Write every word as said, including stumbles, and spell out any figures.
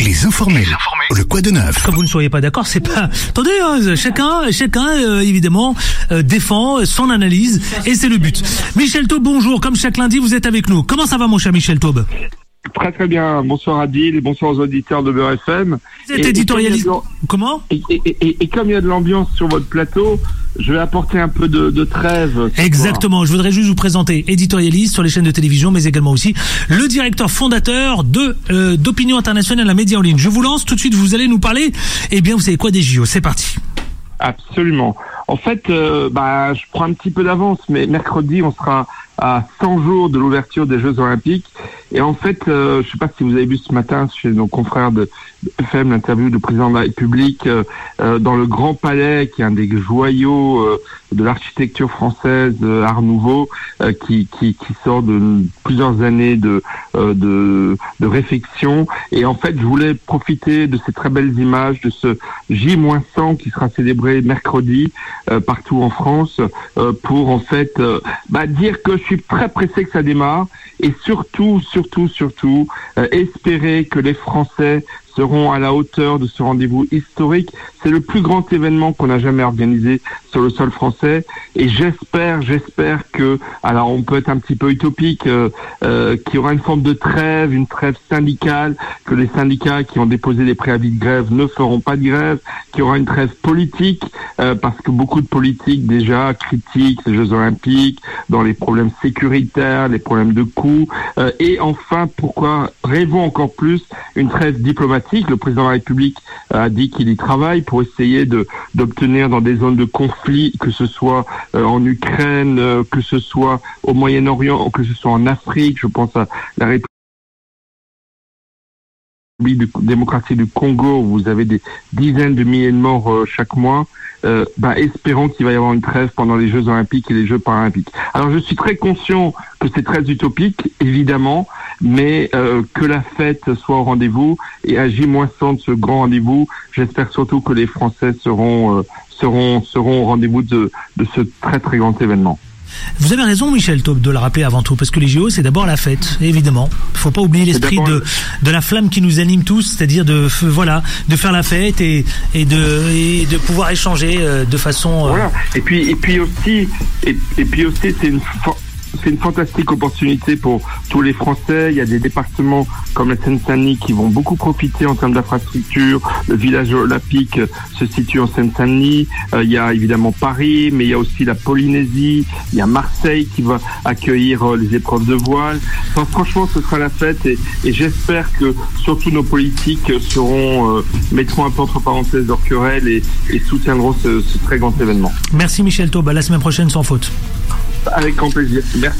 Les informés. Les informés. Le quoi de neuf? Comme vous ne soyez pas d'accord, c'est pas... Attendez, hein, chacun, chacun euh, évidemment, euh, défend son analyse et c'est le but. Michel Taube, bonjour. Comme chaque lundi, vous êtes avec nous. Comment ça va, mon cher Michel Taube? Très très bien. Bonsoir Adil et bonsoir aux auditeurs de Beurre F M. Vous êtes éditorialiste. Comment et, et, et, et comme il y a de l'ambiance sur votre plateau, je vais apporter un peu de, de trêve. Exactement. Soir. Je voudrais juste vous présenter éditorialiste sur les chaînes de télévision, mais également aussi le directeur fondateur de euh, d'Opinion Internationale, la média en ligne. Je vous lance tout de suite. Vous allez nous parler. Eh bien, vous savez quoi, des J O. C'est parti. Absolument. En fait, euh, bah, je prends un petit peu d'avance, mais mercredi, on sera à cent jours de l'ouverture des Jeux Olympiques. Et en fait, euh, je ne sais pas si vous avez vu ce matin chez nos confrères de F M l'interview du président de la République euh, euh, dans le Grand Palais, qui est un des joyaux euh, de l'architecture française, euh, Art Nouveau, euh, qui, qui, qui sort de plusieurs années de, euh, de, de réflexion. Et en fait, je voulais profiter de ces très belles images, de ce J cent qui sera célébré mercredi euh, partout en France, euh, pour en fait euh, bah, dire que je suis très pressé que ça démarre et surtout, surtout, surtout euh, espérer que les Français seront à la hauteur de ce rendez-vous historique. C'est le plus grand événement qu'on a jamais organisé sur le sol français et j'espère, j'espère que, alors on peut être un petit peu utopique, euh, euh, qu'il y aura une forme de trêve, une trêve syndicale, que les syndicats qui ont déposé des préavis de grève ne feront pas de grève, qu'il y aura une trêve politique, euh, parce que beaucoup de politiques déjà critiquent les Jeux Olympiques dans les problèmes sécuritaires, les problèmes de coûts, euh, et enfin, pourquoi rêvons encore plus, une trêve diplomatique. Le président de la République a dit qu'il y travaille pour essayer de d'obtenir dans des zones de conflit, que ce soit euh, en Ukraine, euh, que ce soit au Moyen-Orient, que ce soit en Afrique, je pense à la République démocratique du Congo, où vous avez des dizaines de milliers de morts euh, chaque mois. Euh, bah, espérons qu'il va y avoir une trêve pendant les Jeux Olympiques et les Jeux Paralympiques. Alors je suis très conscient que c'est très utopique, évidemment, mais euh, que la fête soit au rendez-vous et à J cent de ce grand rendez-vous, j'espère surtout que les Français seront euh, seront seront au rendez-vous de de ce très très grand événement. Vous avez raison, Michel Taube, de le rappeler avant tout, parce que les J O, c'est d'abord la fête, évidemment. Il ne faut pas oublier l'esprit de, de la flamme qui nous anime tous, c'est-à-dire de, voilà, de faire la fête et, et, de, et de pouvoir échanger de façon... Euh... Voilà. Et puis, et puis aussi, et, et puis aussi, c'est une... C'est une fantastique opportunité pour tous les Français. Il y a des départements comme la Seine-Saint-Denis qui vont beaucoup profiter en termes d'infrastructures. Le village olympique se situe en Seine-Saint-Denis. Euh, il y a évidemment Paris, mais il y a aussi la Polynésie. Il y a Marseille qui va accueillir euh, les épreuves de voile. Enfin, franchement, ce sera la fête et, et j'espère que surtout nos politiques seront euh, mettront un peu entre parenthèses leur querelle et, et soutiendront ce, ce très grand événement. Merci Michel Taube. À la semaine prochaine sans faute. Avec grand plaisir. Merci.